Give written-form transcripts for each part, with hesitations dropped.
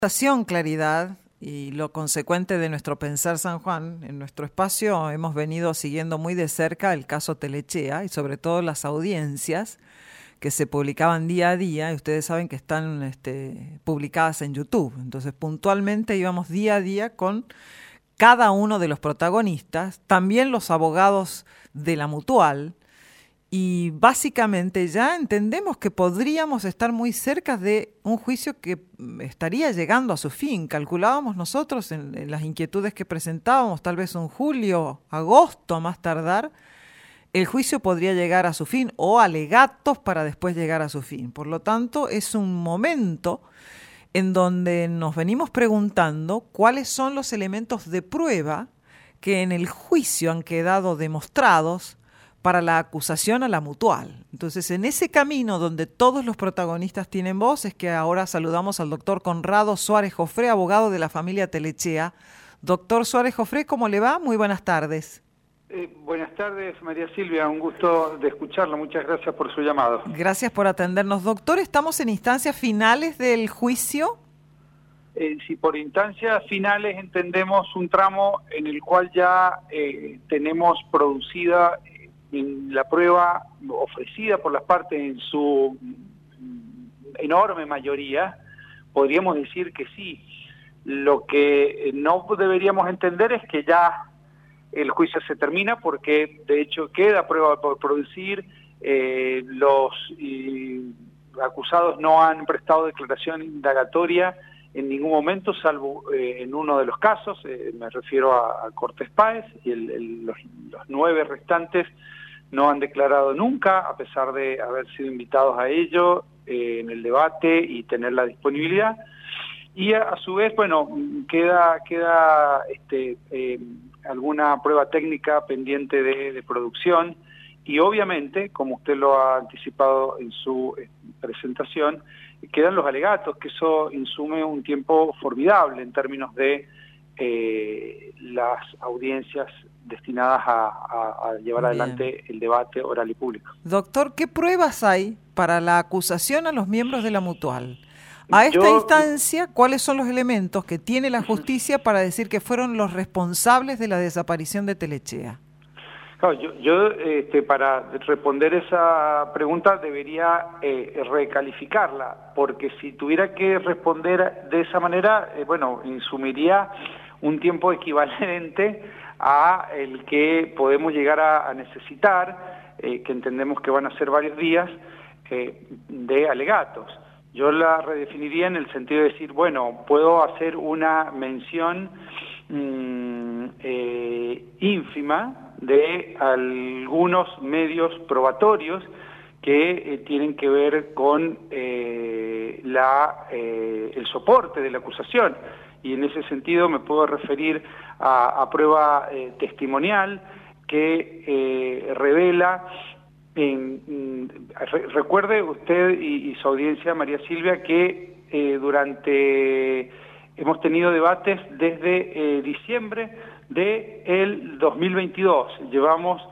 Claridad y lo consecuente de nuestro Pensar San Juan, en nuestro espacio hemos venido siguiendo muy de cerca el caso Telechea y sobre todo las audiencias que se publicaban día a día, y ustedes saben que están publicadas en YouTube. Entonces puntualmente íbamos día a día con cada uno de los protagonistas, también los abogados de la Mutual. Y básicamente ya entendemos que podríamos estar muy cerca de un juicio que estaría llegando a su fin. Calculábamos nosotros en las inquietudes que presentábamos, tal vez en julio, agosto a más tardar, el juicio podría llegar a su fin o alegatos para después llegar a su fin. Por lo tanto, es un momento en donde nos venimos preguntando cuáles son los elementos de prueba que en el juicio han quedado demostrados para la acusación a la Mutual. Entonces, en ese camino donde todos los protagonistas tienen voz, es que ahora saludamos al doctor Conrado Suárez Jofré, abogado de la familia Telechea. Doctor Suárez Jofré, ¿cómo le va? Muy buenas tardes. Buenas tardes, María Silvia, un gusto de escucharlo. Muchas gracias por su llamado. Gracias por atendernos. Doctor, ¿estamos en instancias finales del juicio? Si por instancias finales entendemos un tramo en el cual ya tenemos producida la prueba ofrecida por las partes en su enorme mayoría, podríamos decir que sí. Lo que no deberíamos entender es que ya el juicio se termina, porque de hecho queda prueba por producir. Los acusados no han prestado declaración indagatoria en ningún momento, salvo en uno de los casos, me refiero a Cortés Páez, y los 9 restantes no han declarado nunca, a pesar de haber sido invitados a ello en el debate y tener la disponibilidad. Y a su vez, bueno, queda alguna prueba técnica pendiente de producción, y obviamente, como usted lo ha anticipado en su presentación, quedan los alegatos, que eso insume un tiempo formidable en términos de las audiencias destinadas a llevar adelante el debate oral y público. Doctor, ¿qué pruebas hay para la acusación a los miembros de la Mutual? A esta instancia, ¿cuáles son los elementos que tiene la justicia para decir que fueron los responsables de la desaparición de Telechea? Claro, yo para responder esa pregunta debería recalificarla, porque si tuviera que responder de esa manera, insumiría un tiempo equivalente a el que podemos llegar a necesitar, que entendemos que van a ser varios días, de alegatos. Yo la redefiniría en el sentido de decir, bueno, puedo hacer una mención ínfima de algunos medios probatorios que tienen que ver con el soporte de la acusación, y en ese sentido me puedo referir a prueba testimonial que revela. Recuerde usted y su audiencia, María Silvia, que hemos tenido debates desde diciembre del 2022. Llevamos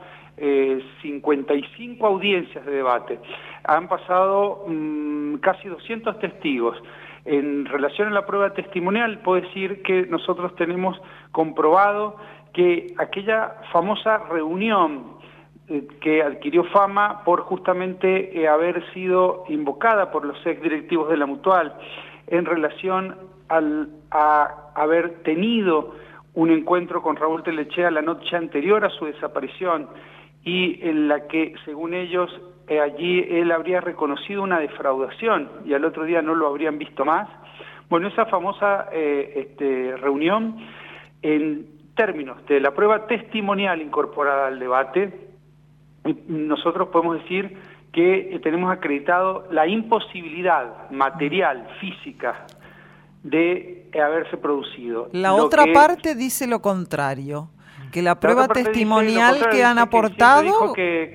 55 audiencias de debate. Han pasado casi 200 testigos. En relación a la prueba testimonial, puedo decir que nosotros tenemos comprobado que aquella famosa reunión que adquirió fama por justamente haber sido invocada por los exdirectivos de la Mutual en relación a haber tenido un encuentro con Raúl Telechea la noche anterior a su desaparición, y en la que, según ellos, allí él habría reconocido una defraudación y al otro día no lo habrían visto más. Bueno, esa famosa reunión, en términos de la prueba testimonial incorporada al debate, nosotros podemos decir que tenemos acreditado la imposibilidad material, física, de haberse producido. La otra parte dice lo contrario, que la prueba testimonial que han aportado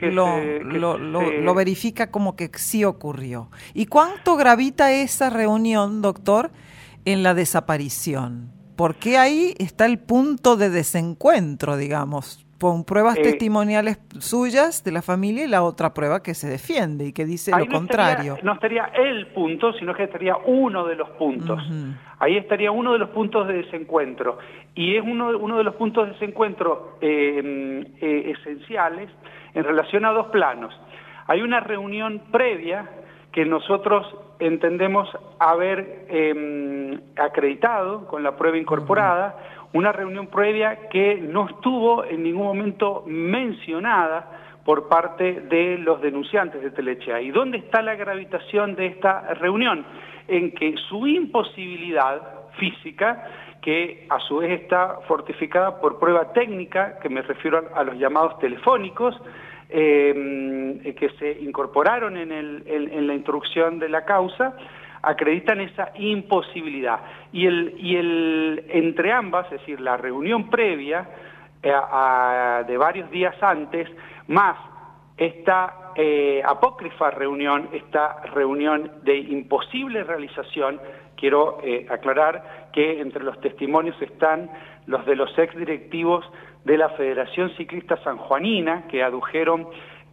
lo verifica como que sí ocurrió. ¿Y cuánto gravita esa reunión, doctor, en la desaparición? Porque ahí está el punto de desencuentro, digamos. pruebas testimoniales suyas de la familia y la otra prueba que se defiende y que dice lo contrario. No estaría el punto, sino que estaría uno de los puntos. Ahí estaría uno de los puntos de desencuentro. Y es uno de los puntos de desencuentro esenciales en relación a dos planos. Hay una reunión previa que nosotros entendemos haber acreditado con la prueba incorporada, una reunión previa que no estuvo en ningún momento mencionada por parte de los denunciantes de Telechea. ¿Y dónde está la gravitación de esta reunión? En que su imposibilidad física, que a su vez está fortificada por prueba técnica, que me refiero a los llamados telefónicos, que se incorporaron en la instrucción de la causa, acreditan esa imposibilidad. Y entre ambas, es decir, la reunión previa de varios días antes, más esta apócrifa reunión, esta reunión de imposible realización, quiero aclarar que entre los testimonios están los de los exdirectivos de la Federación Ciclista Sanjuanina, que adujeron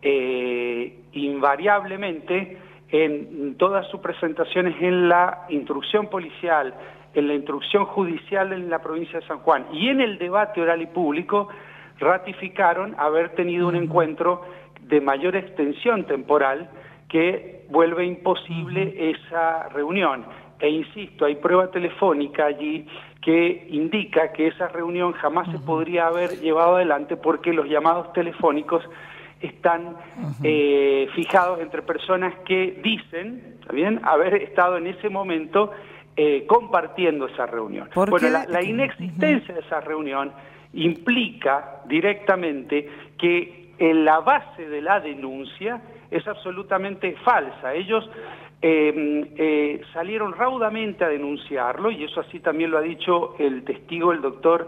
invariablemente en todas sus presentaciones en la instrucción policial, en la instrucción judicial en la provincia de San Juan y en el debate oral y público, ratificaron haber tenido un encuentro de mayor extensión temporal que vuelve imposible esa reunión. E insisto, hay prueba telefónica allí que indica que esa reunión jamás se podría haber llevado adelante porque los llamados telefónicos están fijados entre personas que dicen, ¿está bien?, haber estado en ese momento compartiendo esa reunión. Bueno, la inexistencia de esa reunión implica directamente que en la base de la denuncia es absolutamente falsa. Ellos salieron raudamente a denunciarlo, y eso así también lo ha dicho el testigo, el doctor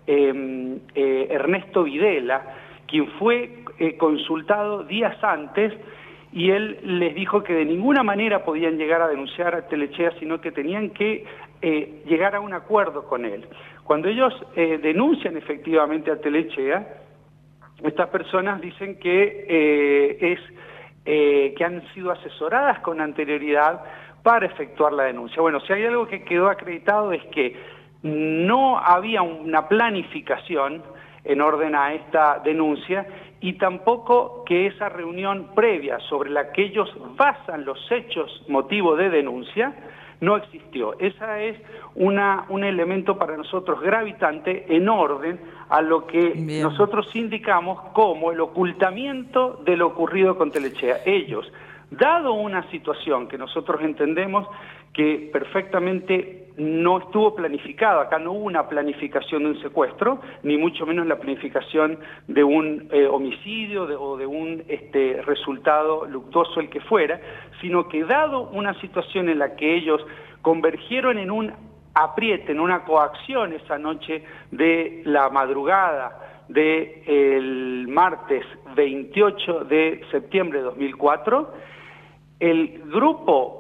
Ernesto Videla, quien fue consultado días antes, y él les dijo que de ninguna manera podían llegar a denunciar a Telechea, sino que tenían que llegar a un acuerdo con él. Cuando ellos denuncian efectivamente a Telechea, estas personas dicen que que han sido asesoradas con anterioridad para efectuar la denuncia. Bueno, si hay algo que quedó acreditado es que no había una planificación en orden a esta denuncia y tampoco que esa reunión previa sobre la que ellos basan los hechos motivo de denuncia no existió. Esa es un elemento para nosotros gravitante en orden a lo que nosotros indicamos como el ocultamiento de lo ocurrido con Telechea. Ellos, dado una situación que nosotros entendemos que perfectamente no estuvo planificado, acá no hubo una planificación de un secuestro, ni mucho menos la planificación de un homicidio o de un resultado luctuoso el que fuera, sino que dado una situación en la que ellos convergieron en un apriete, en una coacción esa noche de la madrugada del martes 28 de septiembre de 2004, el grupo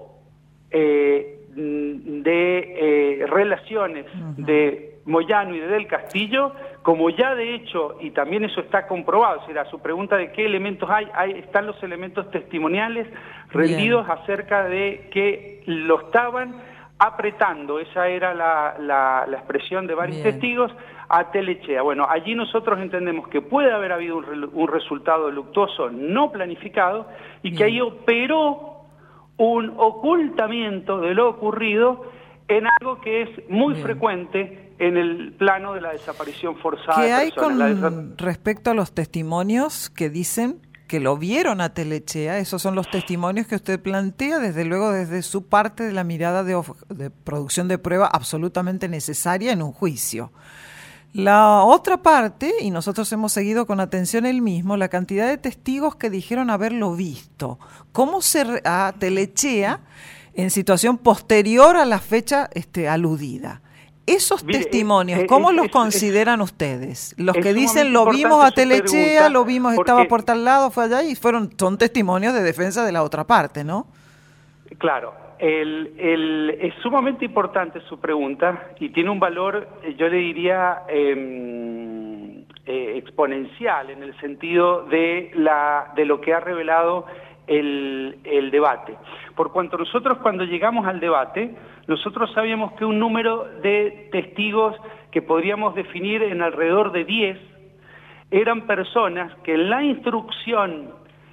de relaciones de Moyano y de Del Castillo, como ya de hecho, y también eso está comprobado, o sea, a su pregunta de qué elementos están los elementos testimoniales rendidos acerca de que lo estaban apretando, esa era la expresión de varios testigos, a Telechea. Bueno, allí nosotros entendemos que puede haber habido un resultado luctuoso no planificado y que ahí operó un ocultamiento de lo ocurrido en algo que es muy frecuente en el plano de la desaparición forzada de personas. ¿Qué hay con respecto a los testimonios que dicen que lo vieron a Telechea? Esos son los testimonios que usted plantea, desde luego desde su parte de la mirada de producción de prueba absolutamente necesaria en un juicio. La otra parte, y nosotros hemos seguido con atención el mismo, la cantidad de testigos que dijeron haberlo visto. ¿Cómo a Telechea en situación posterior a la fecha aludida? Esos testimonios, ¿cómo los consideran ustedes? Los que dicen lo vimos a Telechea, lo vimos, estaba por tal lado, fue allá, y son testimonios de defensa de la otra parte, ¿no? Claro. Es sumamente importante su pregunta y tiene un valor, yo le diría, exponencial en el sentido de lo que ha revelado el debate. Por cuanto nosotros cuando llegamos al debate, nosotros sabíamos que un número de testigos que podríamos definir en alrededor de 10 eran personas que en la instrucción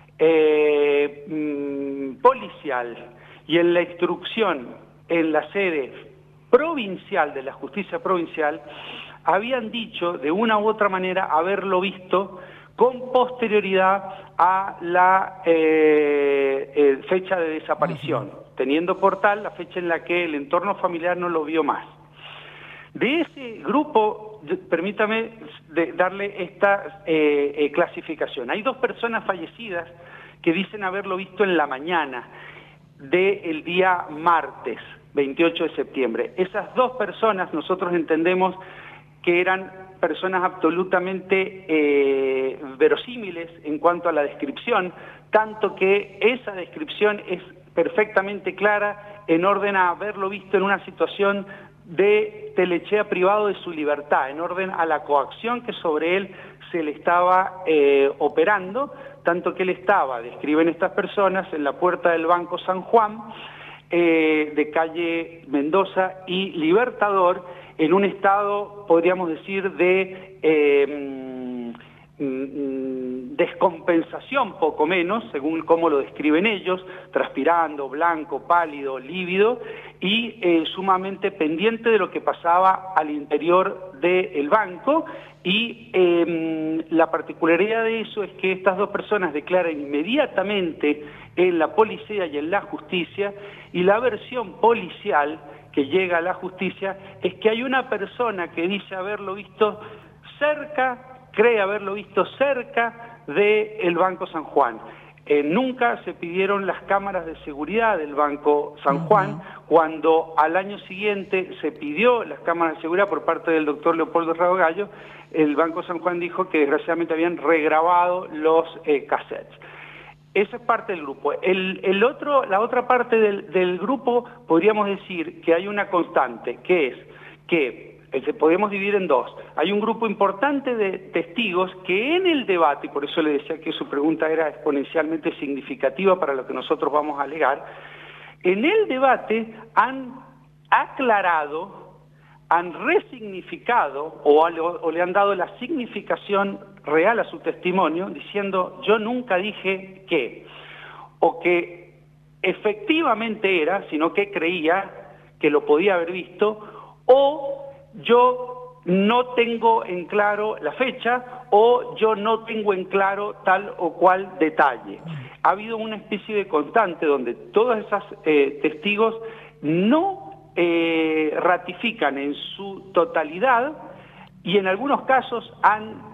policial y en la instrucción en la sede provincial de la justicia provincial habían dicho de una u otra manera haberlo visto con posterioridad a la fecha de desaparición, teniendo por tal la fecha en la que el entorno familiar no lo vio más. De ese grupo, permítame darle esta clasificación. Hay 2 personas fallecidas que dicen haberlo visto en la mañana del día martes, 28 de septiembre. Esas 2 personas nosotros entendemos que eran personas absolutamente verosímiles en cuanto a la descripción, tanto que esa descripción es perfectamente clara en orden a haberlo visto en una situación de Telechea privado de su libertad, en orden a la coacción que sobre él se le estaba operando, tanto que él estaba, describen estas personas, en la puerta del Banco San Juan, de calle Mendoza y Libertador, en un estado, podríamos decir, de descompensación, poco menos, según cómo lo describen ellos, transpirando, blanco, pálido, lívido, y sumamente pendiente de lo que pasaba al interior del banco, y la particularidad de eso es que estas 2 personas declaran inmediatamente en la policía y en la justicia, y la versión policial que llega a la justicia es que hay una persona que dice haberlo visto cerca, cree haberlo visto cerca del Banco San Juan. Nunca se pidieron las cámaras de seguridad del Banco San Juan, cuando al año siguiente se pidió las cámaras de seguridad por parte del doctor Leopoldo Radogallo, el Banco San Juan dijo que desgraciadamente habían regrabado los cassettes. Esa es parte del grupo. La otra parte del grupo, podríamos decir que hay una constante, que es que podemos dividir en 2. Hay un grupo importante de testigos que en el debate, y por eso le decía que su pregunta era exponencialmente significativa para lo que nosotros vamos a alegar, en el debate han aclarado, han resignificado o le han dado la significación real a su testimonio, diciendo yo nunca dije que, o que efectivamente era, sino que creía que lo podía haber visto, o yo no tengo en claro la fecha, o yo no tengo en claro tal o cual detalle. Ha habido una especie de constante donde todos esos testigos no ratifican en su totalidad y en algunos casos han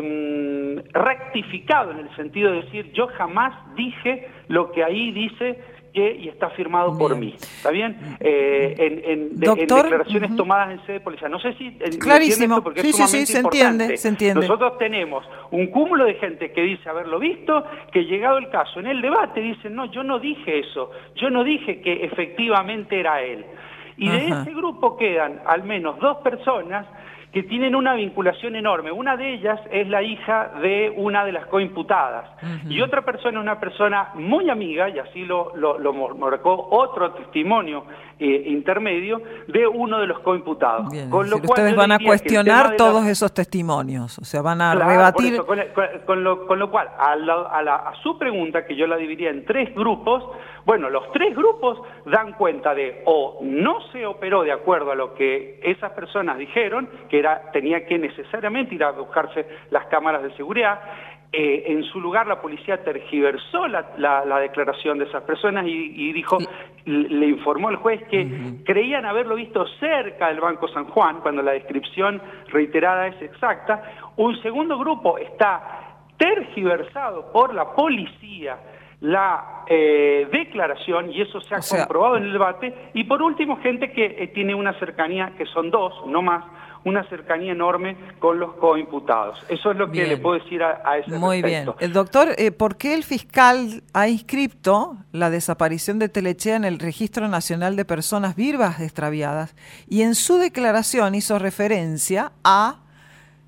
rectificado en el sentido de decir yo jamás dije lo que ahí dice y está firmado por mí. ¿Está bien? En declaraciones tomadas en sede policial. No sé si clarísimo. Porque sí, es sumamente se importante. se entiende. Nosotros tenemos un cúmulo de gente que dice haberlo visto, que llegado el caso en el debate dicen no, yo no dije eso, yo no dije que efectivamente era él. Y de ese grupo quedan al menos 2 personas que tienen una vinculación enorme. Una de ellas es la hija de una de las coimputadas. Y otra persona, una persona muy amiga, y así lo marcó otro testimonio intermedio, de uno de los coimputados. Bien, con lo cual ustedes van a cuestionar todos esos testimonios, o sea, van a rebatir. Por eso, con lo cual, a su pregunta, que yo la dividía en 3 grupos, bueno, los 3 grupos dan cuenta de o no se operó de acuerdo a lo que esas personas dijeron, que tenía que necesariamente ir a buscarse las cámaras de seguridad. En su lugar la policía tergiversó la declaración de esas personas y dijo, le informó el juez que creían haberlo visto cerca del Banco San Juan, cuando la descripción reiterada es exacta. Un segundo grupo está tergiversado por la policía la declaración, y eso se ha comprobado en el debate. Y por último, gente que tiene una cercanía, que son 2, no más, una cercanía enorme con los coimputados. Eso es lo que le puedo decir a ese Muy respecto. bien. El doctor, ¿por qué el fiscal ha inscripto la desaparición de Telechea en el Registro Nacional de Personas Vivas Extraviadas? Y en su declaración hizo referencia a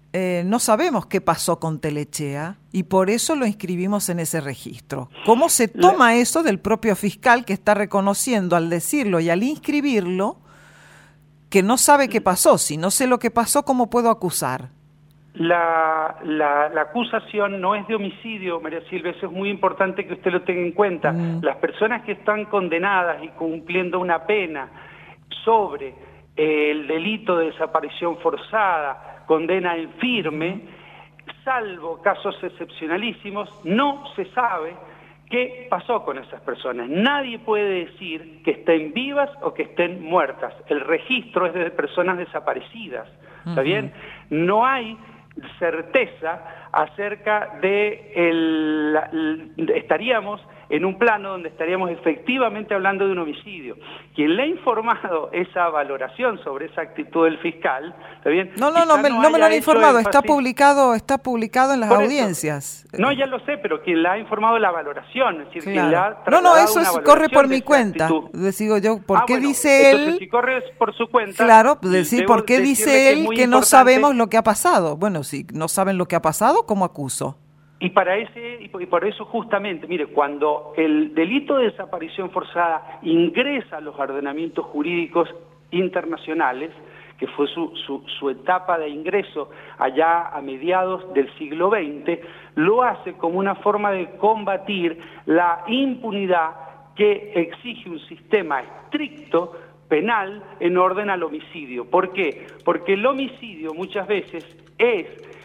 no sabemos qué pasó con Telechea y por eso lo inscribimos en ese registro. ¿Cómo se toma eso del propio fiscal que está reconociendo al decirlo y al inscribirlo que no sabe qué pasó? Si no sé lo que pasó, ¿cómo puedo acusar? La acusación no es de homicidio, María Silvia, eso es muy importante que usted lo tenga en cuenta. Las personas que están condenadas y cumpliendo una pena sobre el delito de desaparición forzada, condena en firme, salvo casos excepcionalísimos, no se sabe qué pasó con esas personas. Nadie puede decir que estén vivas o que estén muertas. El registro es de personas desaparecidas, ¿está bien? No hay certeza acerca de estaríamos en un plano donde estaríamos efectivamente hablando de un homicidio. Quien le ha informado esa valoración sobre esa actitud del fiscal, ¿está bien? No me lo han informado, está publicado en las audiencias. No, ya lo sé, pero quien le ha informado la valoración, es decir, claro. quien le ha eso corre por mi cuenta. Digo yo, ¿por qué dice él? Entonces, si corre por su cuenta. Claro, ¿por qué dice él que no sabemos lo que ha pasado? Bueno, si no saben lo que ha pasado, ¿cómo acuso? Y por eso justamente, mire, cuando el delito de desaparición forzada ingresa a los ordenamientos jurídicos internacionales, que fue su etapa de ingreso allá a mediados del siglo XX, lo hace como una forma de combatir la impunidad que exige un sistema estricto penal en orden al homicidio. ¿Por qué? Porque el homicidio muchas veces es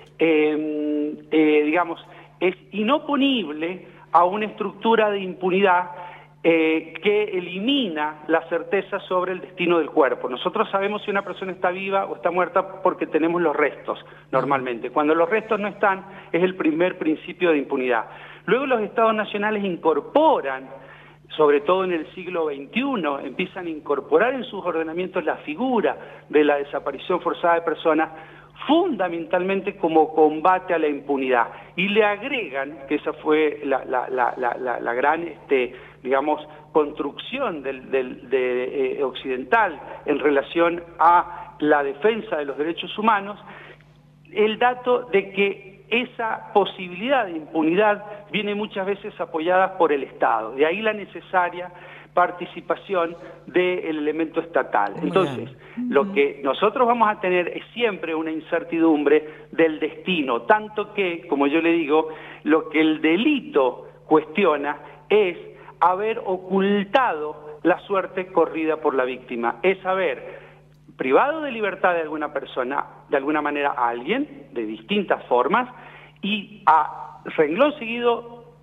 inoponible a una estructura de impunidad que elimina la certeza sobre el destino del cuerpo. Nosotros sabemos si una persona está viva o está muerta porque tenemos los restos, normalmente. Cuando los restos no están, es el primer principio de impunidad. Luego los estados nacionales incorporan, sobre todo en el siglo XXI, empiezan a incorporar en sus ordenamientos la figura de la desaparición forzada de personas, fundamentalmente como combate a la impunidad, y le agregan, que esa fue la gran construcción occidental en relación a la defensa de los derechos humanos, el dato de que esa posibilidad de impunidad viene muchas veces apoyada por el Estado, de ahí la necesaria participación del elemento estatal. Entonces, lo que nosotros vamos a tener es siempre una incertidumbre del destino, tanto que, como yo le digo, lo que el delito cuestiona es haber ocultado la suerte corrida por la víctima, es haber privado de libertad de alguna persona, de alguna manera a alguien, de distintas formas, y a renglón seguido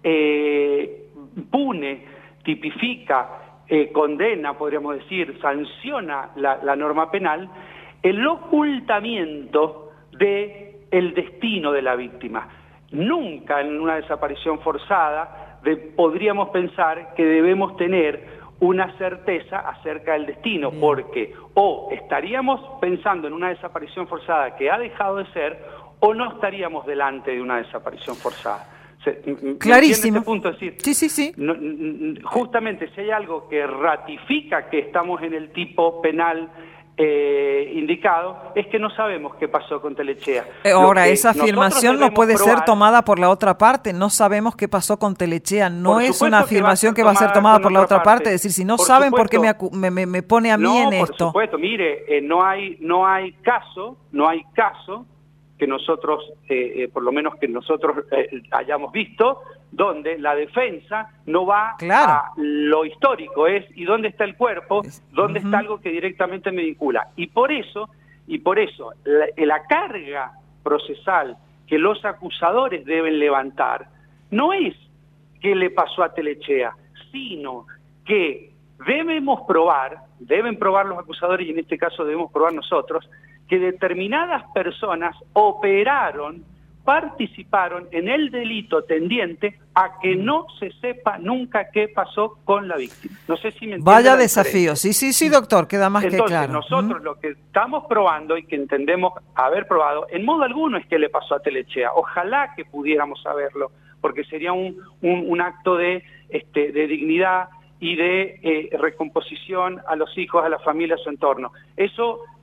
pune, tipifica, condena, podríamos decir, sanciona la norma penal, el ocultamiento del destino de la víctima. Nunca en una desaparición forzada podríamos pensar que debemos tener una certeza acerca del destino, porque o estaríamos pensando en una desaparición forzada que ha dejado de ser, o no estaríamos delante de una desaparición forzada. Clarísimo. Este punto? Es decir, sí. Justamente si hay algo que ratifica que estamos en el tipo penal indicado, es que no sabemos qué pasó con Telechea. Ahora, esa afirmación no puede ser tomada por la otra parte. No sabemos qué pasó con Telechea. No es una afirmación que va a ser tomada por la otra parte. Es decir, si no saben, ¿por qué me pone a mí en esto? Por supuesto, mire, no hay caso que nosotros, por lo menos que nosotros hayamos visto, donde la defensa no va a lo histórico, ¿y dónde está el cuerpo? ¿Dónde está algo que directamente me vincula? Y por eso, la carga procesal que los acusadores deben levantar no es qué le pasó a Telechea, sino que deben probar los acusadores, y en este caso debemos probar nosotros, que determinadas personas participaron en el delito tendiente a que no se sepa nunca qué pasó con la víctima. No sé si me entiende. Vaya desafío. Sí, doctor, queda más que claro. Entonces, nosotros lo que estamos probando y que entendemos haber probado, en modo alguno es que le pasó a Telechea. Ojalá que pudiéramos saberlo, porque sería un acto de dignidad y de recomposición a los hijos, a la familia, a su entorno. Eso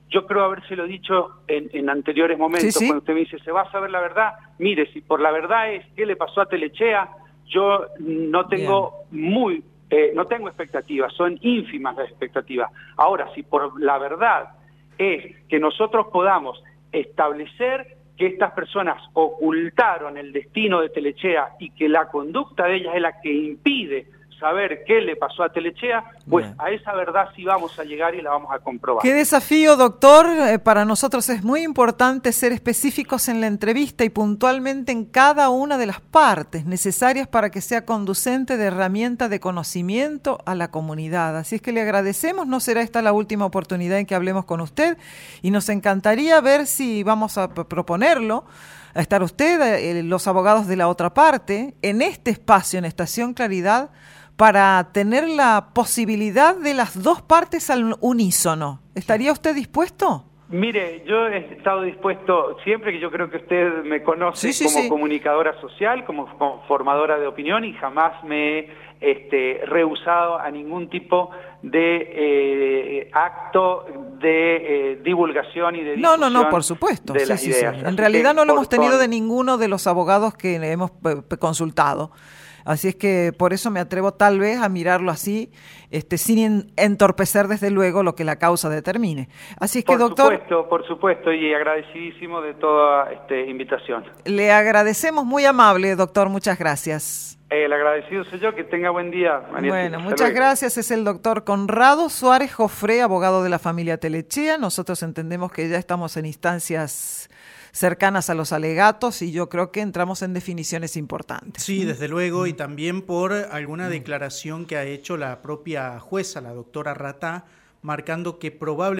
yo creo habérselo dicho en anteriores momentos, Sí, sí. cuando usted me dice, ¿se va a saber la verdad? Mire, si por la verdad es qué le pasó a Telechea, yo no tengo no tengo expectativas, son ínfimas las expectativas. Ahora, si por la verdad es que nosotros podamos establecer que estas personas ocultaron el destino de Telechea y que la conducta de ellas es la que impide saber qué le pasó a Telechea, pues Bien. a esa verdad sí vamos a llegar y la vamos a comprobar. Qué desafío, doctor. Para nosotros es muy importante ser específicos en la entrevista y puntualmente en cada una de las partes necesarias para que sea conducente de herramienta de conocimiento a la comunidad. Así es que le agradecemos, no será esta la última oportunidad en que hablemos con usted y nos encantaría ver si vamos a proponerlo, a estar usted, los abogados de la otra parte, en este espacio, en Estación Claridad, para tener la posibilidad de las dos partes al unísono. ¿Estaría usted dispuesto? Mire, yo he estado dispuesto, siempre que yo creo que usted me conoce como comunicadora social, como formadora de opinión, y jamás me he rehusado a ningún tipo de acto de divulgación y de difusión. No, por supuesto. De las ideas. En realidad no lo hemos tenido de ninguno de los abogados que hemos consultado. Así es que por eso me atrevo tal vez a mirarlo así, sin entorpecer desde luego lo que la causa determine. Así es que, doctor... Por supuesto, y agradecidísimo de toda invitación. Le agradecemos, muy amable, doctor, muchas gracias. El agradecido soy yo, que tenga buen día, Marieta. Bueno, muchas gracias. Es el doctor Conrado Suárez Jofré, abogado de la familia Telechea. Nosotros entendemos que ya estamos en instancias cercanas a los alegatos y yo creo que entramos en definiciones importantes. Sí, desde luego, y también por alguna declaración que ha hecho la propia jueza, la doctora Ratá, marcando que probablemente